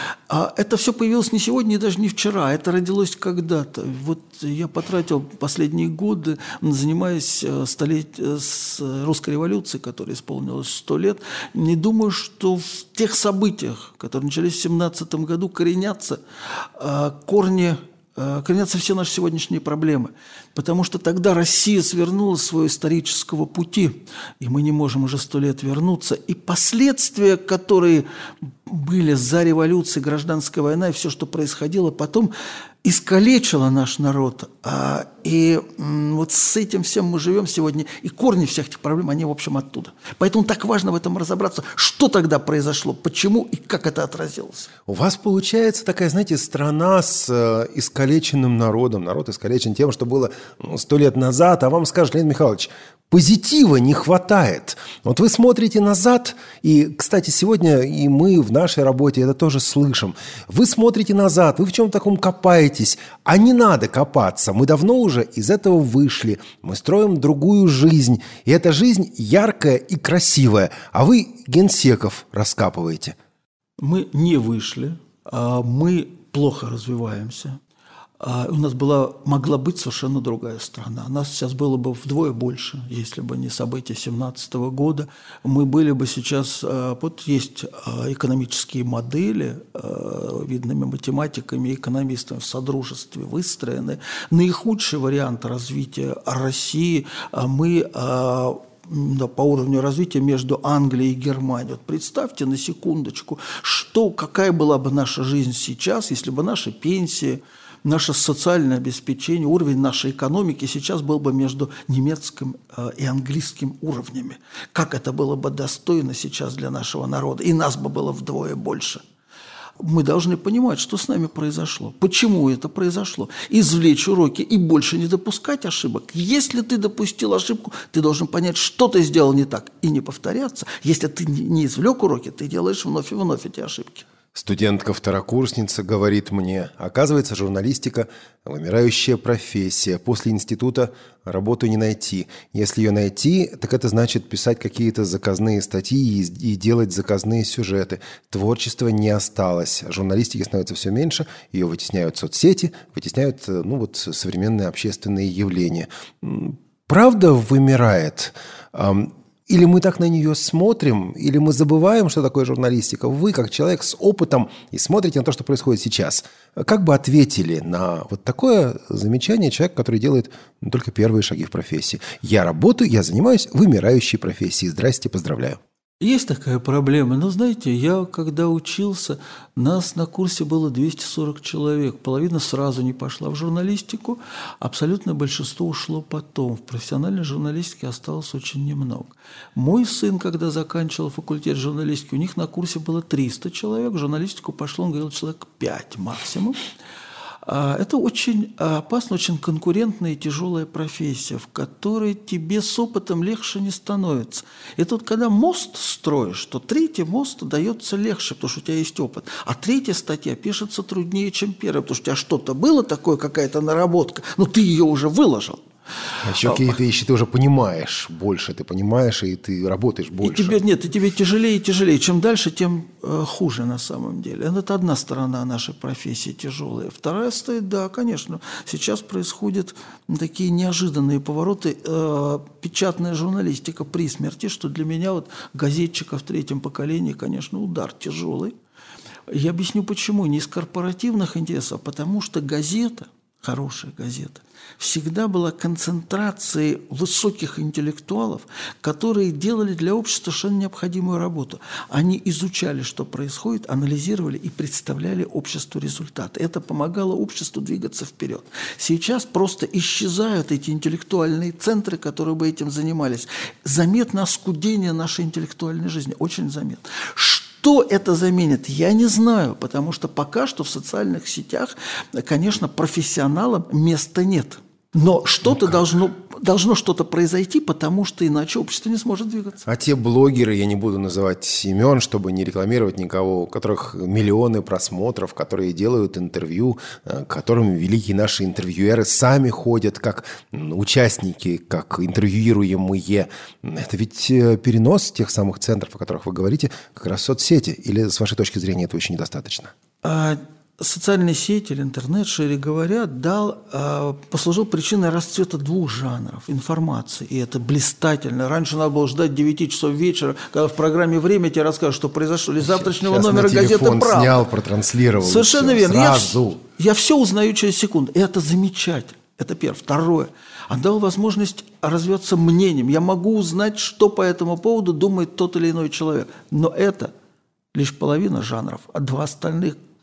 А это все появилось не сегодня и даже не вчера, это родилось когда-то. Вот я потратил последние годы, занимаясь столет... с русской революцией, которая исполнилась сто лет, не думаю, что в тех событиях, которые начались в семнадцатом году, коренятся корни коренятся все наши сегодняшние проблемы. Потому что тогда Россия свернула с своего исторического пути, и мы не можем уже сто лет вернуться. И последствия, которые были за революцией, гражданская война и все, что происходило потом, искалечила наш народ. А, и м, вот с этим всем мы живем сегодня. И корни всех этих проблем, они, в общем, оттуда. Поэтому так важно в этом разобраться, что тогда произошло, почему и как это отразилось. У вас получается такая, знаете, страна с э, искалеченным народом. Народ искалечен тем, что было сто лет назад. А вам скажет, Леонид Михайлович, позитива не хватает. Вот вы смотрите назад, и, кстати, сегодня и мы в нашей работе это тоже слышим. Вы смотрите назад, вы в чем таком копаетесь, а не надо копаться. Мы давно уже из этого вышли, мы строим другую жизнь, и эта жизнь яркая и красивая, а вы генсеков раскапываете. Мы не вышли, мы плохо развиваемся. У нас была, могла быть совершенно другая страна. Нас сейчас было бы вдвое больше, если бы не события семнадцатого года. Мы были бы сейчас... Вот есть экономические модели, видными математиками и экономистами в содружестве выстроены. Наихудший вариант развития России мы... Да, по уровню развития между Англией и Германией. Вот представьте на секундочку, что, какая была бы наша жизнь сейчас, если бы наши пенсии, наше социальное обеспечение, уровень нашей экономики сейчас был бы между немецким э, и английским уровнями. Как это было бы достойно сейчас для нашего народа, и нас бы было вдвое больше. Мы должны понимать, что с нами произошло, почему это произошло, извлечь уроки и больше не допускать ошибок. Если ты допустил ошибку, ты должен понять, что ты сделал не так, и не повторяться. Если ты не извлек уроки, ты делаешь вновь и вновь эти ошибки. Студентка-второкурсница говорит мне, оказывается, журналистика – вымирающая профессия. После института работу не найти. Если ее найти, так это значит писать какие-то заказные статьи и делать заказные сюжеты. Творчества не осталось. Журналистики становится все меньше, ее вытесняют соцсети, вытесняют ну, вот, современные общественные явления. Правда вымирает? Или мы так на нее смотрим, или мы забываем, что такое журналистика. Вы, как человек с опытом, и смотрите на то, что происходит сейчас. Как бы ответили на вот такое замечание человека, который делает ну, только первые шаги в профессии? Я работаю, я занимаюсь вымирающей профессией. Здрасте, поздравляю. Есть такая проблема. Но, знаете, я когда учился, нас на курсе было двести сорок человек. Половина сразу не пошла в журналистику, абсолютное большинство ушло потом. В профессиональной журналистике осталось очень немного. Мой сын, когда заканчивал факультет журналистики, у них на курсе было триста человек, в журналистику пошло, он говорил, человек пять максимум. Это очень опасная, очень конкурентная и тяжелая профессия, в которой тебе с опытом легче не становится. Это вот когда мост строишь, то третий мост дается легче, потому что у тебя есть опыт. А третья статья пишется труднее, чем первая, потому что у тебя что-то было такое, какая-то наработка, но ты ее уже выложил. А еще какие-то вещи ты уже понимаешь больше, ты понимаешь, и ты работаешь больше. И тебе, нет, и тебе тяжелее и тяжелее. Чем дальше, тем э, хуже на самом деле. Это одна сторона нашей профессии тяжелая. Вторая стоит, да, конечно, сейчас происходят такие неожиданные повороты. Э, печатная журналистика при смерти, что для меня, вот, газетчика в третьем поколении, конечно, удар тяжелый. Я объясню, почему. Не из корпоративных интересов, а потому что газета, хорошая газета, всегда была концентрацией высоких интеллектуалов, которые делали для общества совершенно необходимую работу. Они изучали, что происходит, анализировали и представляли обществу результаты. Это помогало обществу двигаться вперед. Сейчас просто исчезают эти интеллектуальные центры, которые бы этим занимались. Заметно оскудение нашей интеллектуальной жизни, очень заметно. Что это заменит, я не знаю, потому что пока что в социальных сетях, конечно, профессионалам места нет. Но что-то ну должно, должно что-то произойти, потому что иначе общество не сможет двигаться. А те блогеры, я не буду называть имен, чтобы не рекламировать никого, у которых миллионы просмотров, которые делают интервью, к которым великие наши интервьюеры сами ходят как участники, как интервьюируемые. Это ведь перенос тех самых центров, о которых вы говорите, как раз в соцсети. Или, с вашей точки зрения, этого еще недостаточно? А... Социальные сети или интернет, шире говоря, дал, э, послужил причиной расцвета двух жанров информации. И это блистательно. Раньше надо было ждать девяти часов вечера, когда в программе «Время» тебе расскажут, что произошло, или завтрашнего Сейчас номера на газеты «Правда». Снял, протранслировал. Совершенно все, верно. Сразу. Я, я все узнаю через секунду. И это замечательно. Это первое. Второе. Он дал возможность развиваться мнением. Я могу узнать, что по этому поводу думает тот или иной человек. Но это лишь половина жанров, а два остальных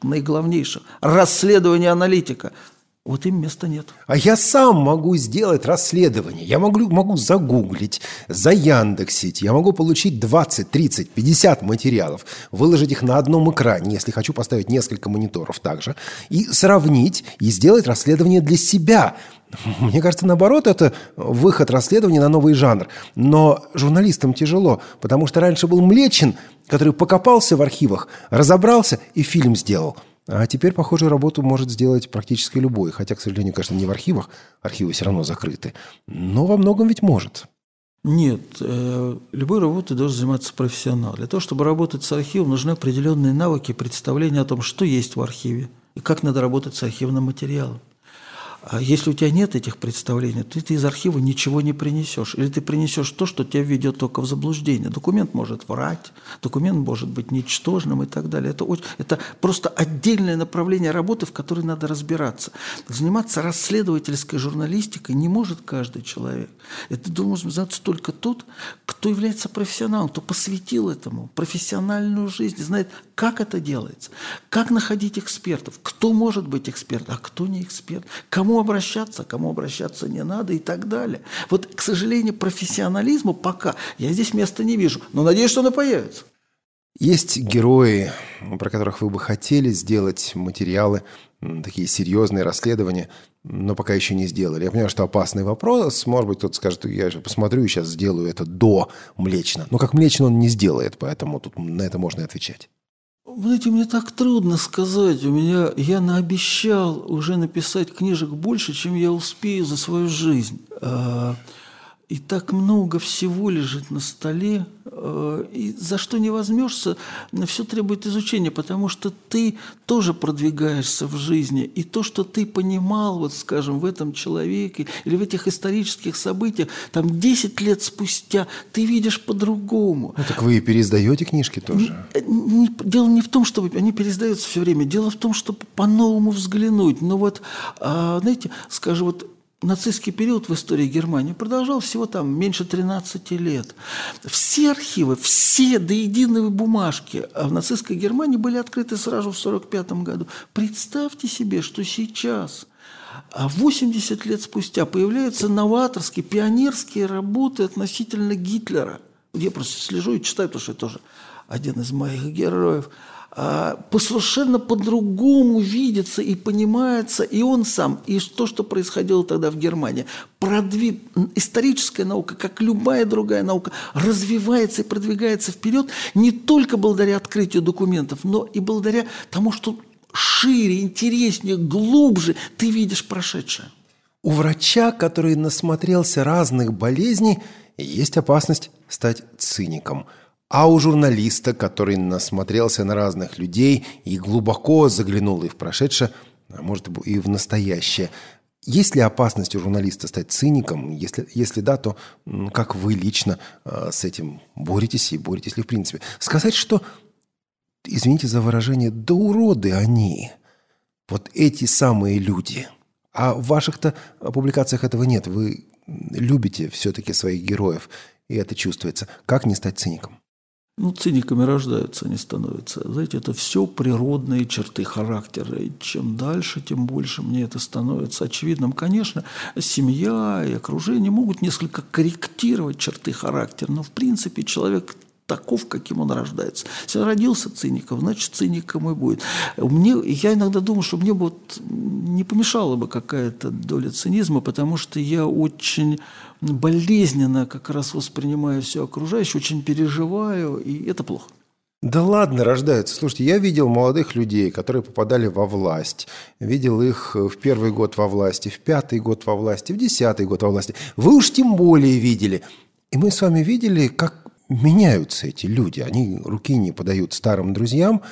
наиглавнейших, расследование аналитика. Вот им места нет. А я сам могу сделать расследование. Я могу, могу загуглить, заяндексить. Я могу получить двадцать, тридцать, пятьдесят материалов, выложить их на одном экране, если хочу поставить несколько мониторов также, и сравнить, и сделать расследование для себя. Мне кажется, наоборот, это выход расследования на новый жанр. Но журналистам тяжело, потому что раньше был Млечин, который покопался в архивах, разобрался и фильм сделал. А теперь похожую работу может сделать практически любой. Хотя, к сожалению, конечно, не в архивах. Архивы все равно закрыты. Но во многом ведь может. Нет. Э, любой работой должен заниматься профессионал. Для того, чтобы работать с архивом, нужны определенные навыки, представления о том, что есть в архиве и как надо работать с архивным материалом. А если у тебя нет этих представлений, то ты из архива ничего не принесешь. Или ты принесешь то, что тебя ведет только в заблуждение. Документ может врать, документ может быть ничтожным и так далее. Это, очень, это просто отдельное направление работы, в которой надо разбираться. Заниматься расследовательской журналистикой не может каждый человек. Это должен заниматься только тот, кто является профессионалом, кто посвятил этому профессиональную жизнь, знает, как это делается, как находить экспертов, кто может быть экспертом, а кто не эксперт, кому обращаться, кому обращаться не надо и так далее. Вот, к сожалению, профессионализму пока я здесь места не вижу, но надеюсь, что оно появится. Есть герои, про которых вы бы хотели сделать материалы, такие серьезные расследования, но пока еще не сделали. Я понимаю, что опасный вопрос. Может быть, кто-то скажет, я же посмотрю и сейчас сделаю это до Млечина. Но как Млечин он не сделает, поэтому тут на это можно и отвечать. Знаете, мне так трудно сказать. У меня, я наобещал уже написать книжек больше, чем я успею за свою жизнь. И так много всего лежит на столе, и за что не возьмешься, все требует изучения, потому что ты тоже продвигаешься в жизни, и то, что ты понимал, вот скажем, в этом человеке или в этих исторических событиях, там десять лет спустя ты видишь по-другому. Ну, так вы и переиздаете книжки тоже? Не, не, дело не в том, чтобы они переиздаются все время, дело в том, чтобы по-новому взглянуть. Но вот, а, знаете, скажем, вот нацистский период в истории Германии продолжал всего там меньше тринадцати лет. Все архивы, все до единой бумажки в нацистской Германии были открыты сразу в сорок пятом году. Представьте себе, что сейчас, восемьдесят лет спустя, появляются новаторские, пионерские работы относительно Гитлера. Я просто слежу и читаю, потому что это тоже один из моих героев. Совершенно по-другому видится и понимается и он сам, и то, что происходило тогда в Германии. Продвиг... Историческая наука, как любая другая наука, развивается и продвигается вперед не только благодаря открытию документов, но и благодаря тому, что шире, интереснее, глубже ты видишь прошедшее. У врача, который насмотрелся разных болезней, есть опасность стать циником. А у журналиста, который насмотрелся на разных людей и глубоко заглянул и в прошедшее, а может и в настоящее, есть ли опасность у журналиста стать циником? Если, если да, то как вы лично э, с этим боретесь и боретесь ли в принципе? Сказать, что, извините за выражение, да уроды они, вот эти самые люди. А в ваших-то публикациях этого нет. Вы любите все-таки своих героев, и это чувствуется. Как не стать циником? Ну, циниками рождаются, они становятся. Знаете, это все природные черты характера. И чем дальше, тем больше мне это становится очевидным. Конечно, семья и окружение могут несколько корректировать черты характера, но, в принципе, человек таков, каким он рождается. Если он родился циником, значит, циником и будет. Мне, я иногда думаю, что мне бы вот не помешала бы какая-то доля цинизма, потому что я очень болезненно как раз воспринимаю все окружающее, очень переживаю, и это плохо. Да ладно, рождаются. Слушайте, я видел молодых людей, которые попадали во власть. Видел их в первый год во власти, в пятый год во власти, в десятый год во власти. Вы уж тем более видели. И мы с вами видели, как меняются эти люди. Они руки не подают старым друзьям,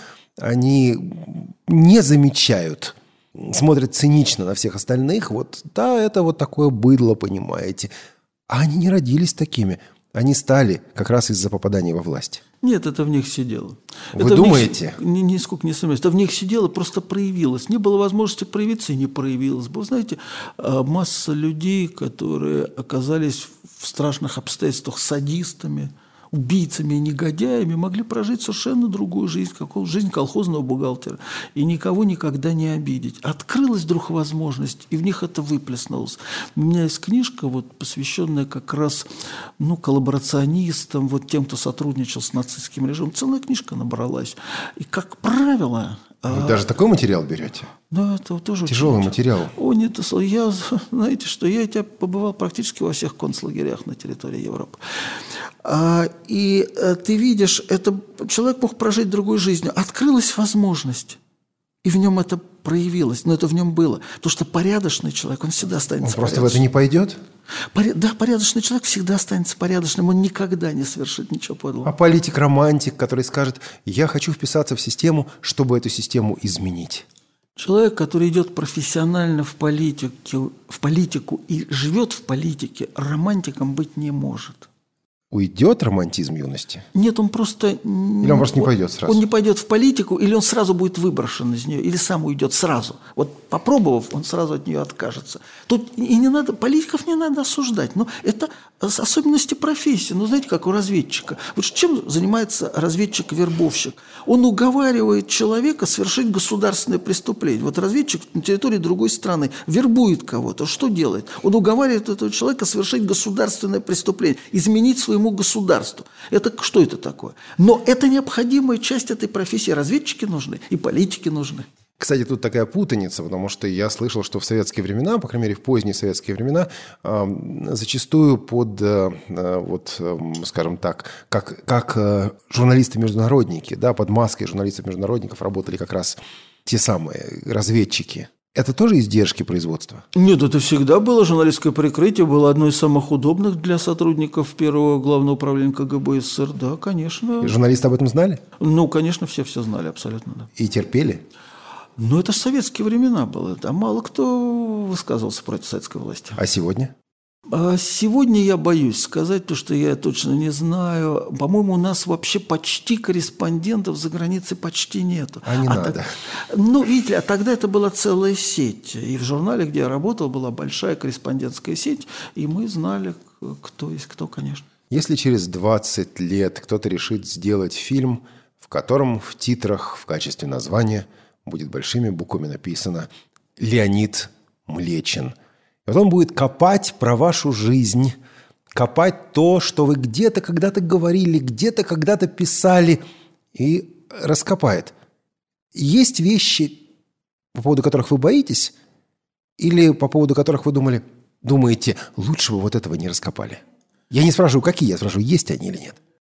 они не замечают, смотрят цинично на всех остальных. Вот, да, это вот такое быдло, понимаете. А они не родились такими. Они стали как раз из-за попадания во власть. Нет, это в них сидело. Вы это думаете? В них, нисколько не сомневаюсь. Это в них сидело, просто проявилось. Не было возможности проявиться, и не проявилось. Вы знаете, масса людей, которые оказались в страшных обстоятельствах садистами, убийцами и негодяями, могли прожить совершенно другую жизнь, какую жизнь колхозного бухгалтера, и никого никогда не обидеть. Открылась вдруг возможность, и в них это выплеснулось. У меня есть книжка, вот, посвященная как раз ну, коллаборационистам, вот, тем, кто сотрудничал с нацистским режимом. Целая книжка набралась. И, как правило... Вы даже такой материал берете? Да, это тоже тяжелый очень, материал. О, нет, я, знаете, что я тебя побывал практически во всех концлагерях на территории Европы. А, и а, ты видишь, это человек мог прожить другой жизнью. Открылась возможность. И в нем это проявилось, но это в нем было. Потому что порядочный человек, он всегда останется Он просто порядочным. в это не пойдет? Поря... Да, порядочный человек всегда останется порядочным, он никогда не совершит ничего подлого. А политик-романтик, который скажет, я хочу вписаться в систему, чтобы эту систему изменить. Человек, который идет профессионально в политику, в политику и живет в политике, романтиком быть не может. Уйдет романтизм юности? Нет, он просто... Или он просто не пойдет сразу? Он не пойдет в политику, или он сразу будет выброшен из нее, или сам уйдет сразу. Вот попробовав, он сразу от нее откажется. Тут и не надо, политиков не надо осуждать. Но это особенности профессии. Ну, знаете, как у разведчика. Вот чем занимается разведчик-вербовщик? Он уговаривает человека совершить государственное преступление. Вот разведчик на территории другой страны вербует кого-то. Что делает? Он уговаривает этого человека совершить государственное преступление, изменить свою государству. Это что это такое? Но это необходимая часть этой профессии. Разведчики нужны и политики нужны. Кстати, тут такая путаница, потому что я слышал, что в советские времена, по крайней мере, в поздние советские времена, э, зачастую под, э, вот, э, скажем так, как, как э, журналисты-международники, да, под маской журналистов-международников работали как раз те самые разведчики. Это тоже издержки производства? Нет, это всегда было. Журналистское прикрытие было одно из самых удобных для сотрудников первого главного управления ка гэ бэ эс эс эс эр. Да, конечно. И журналисты об этом знали? Ну, конечно, все все знали, абсолютно, да. И терпели? Ну, это же советские времена было. Там мало кто высказывался против советской власти. А сегодня? А сегодня я боюсь сказать то, что я точно не знаю. По-моему, у нас вообще почти корреспондентов за границей почти нету. А не а надо. Так, ну, видите ли, а тогда это была целая сеть. И в журнале, где я работал, была большая корреспондентская сеть. И мы знали, кто есть кто, конечно. Если через двадцать лет кто-то решит сделать фильм, в котором в титрах в качестве названия будет большими буквами написано «Леонид Млечин». И вот он будет копать про вашу жизнь, копать то, что вы где-то когда-то говорили, где-то когда-то писали, и раскопает. Есть вещи, по поводу которых вы боитесь, или по поводу которых вы думали, думаете, лучше бы вот этого не раскопали? Я не спрашиваю, какие, я спрашиваю, есть они или нет.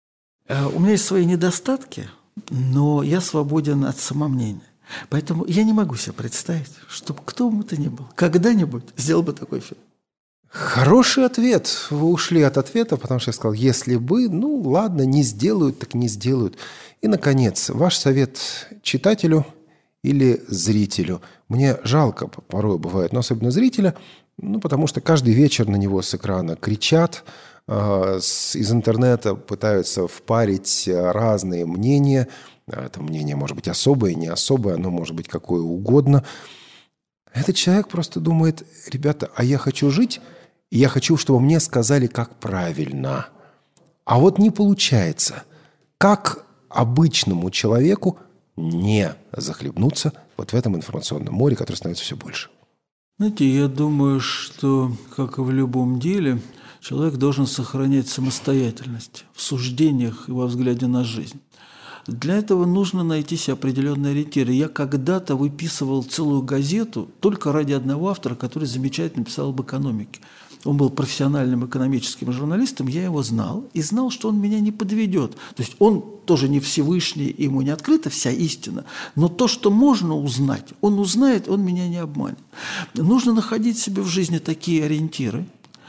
У меня есть свои недостатки, но я свободен от самомнения. Поэтому я не могу себе представить, чтобы кто бы то ни был, когда-нибудь сделал бы такой фильм. Хороший ответ. Вы ушли от ответа, потому что я сказал, если бы, ну ладно, не сделают, так не сделают. И, наконец, ваш совет читателю или зрителю. Мне жалко, порой бывает, но особенно зрителя, ну, потому что каждый вечер на него с экрана кричат, э, с, из интернета пытаются впарить разные мнения. Это мнение может быть особое, не особое, оно может быть какое угодно. Этот человек просто думает, ребята, а я хочу жить, и я хочу, чтобы мне сказали, как правильно. А вот не получается. Как обычному человеку не захлебнуться вот в этом информационном море, которое становится все больше? Знаете, я думаю, что, как и в любом деле, человек должен сохранять самостоятельность в суждениях и во взгляде на жизнь. Для этого нужно найти себе определенные ориентиры. Я когда-то выписывал целую газету только ради одного автора, который замечательно писал об экономике. Он был профессиональным экономическим журналистом, я его знал и знал, что он меня не подведет. То есть он тоже не Всевышний, ему не открыта вся истина, но то, что можно узнать, он узнает, он меня не обманет. Нужно находить себе в жизни такие ориентиры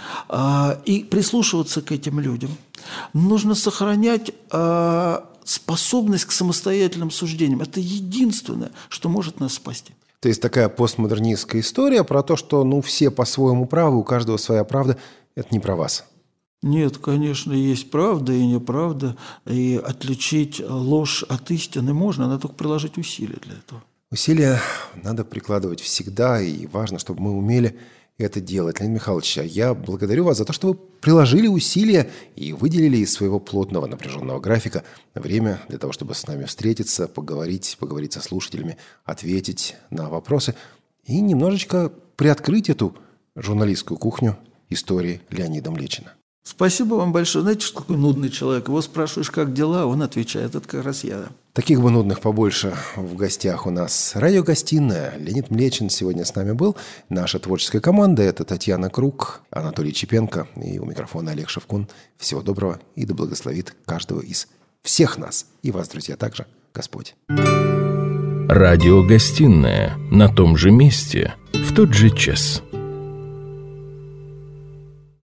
а, и прислушиваться к этим людям. Нужно сохранять а, способность к самостоятельным суждениям. Это единственное, что может нас спасти. То есть такая постмодернистская история про то, что ну, все по-своему правы, у каждого своя правда. Это не про вас. Нет, конечно, есть правда и неправда. И отличить ложь от истины можно, надо только приложить усилия для этого. Усилия надо прикладывать всегда, и важно, чтобы мы умели это делать, Леонид Михайлович. А я благодарю вас за то, что вы приложили усилия и выделили из своего плотного напряженного графика время для того, чтобы с нами встретиться, поговорить, поговорить со слушателями, ответить на вопросы и немножечко приоткрыть эту журналистскую кухню истории Леонида Млечина. Спасибо вам большое. Знаете, что такой нудный человек? Его спрашиваешь, как дела, он отвечает. Это как раз я. Таких бы нудных побольше. В гостях у нас радиогостиная. Леонид Млечин сегодня с нами был. Наша творческая команда – это Татьяна Круг, Анатолий Чепенко и у микрофона Олег Шевкун. Всего доброго и да благословит каждого из всех нас. И вас, друзья, также Господь. Радиогостиная на том же месте, в тот же час.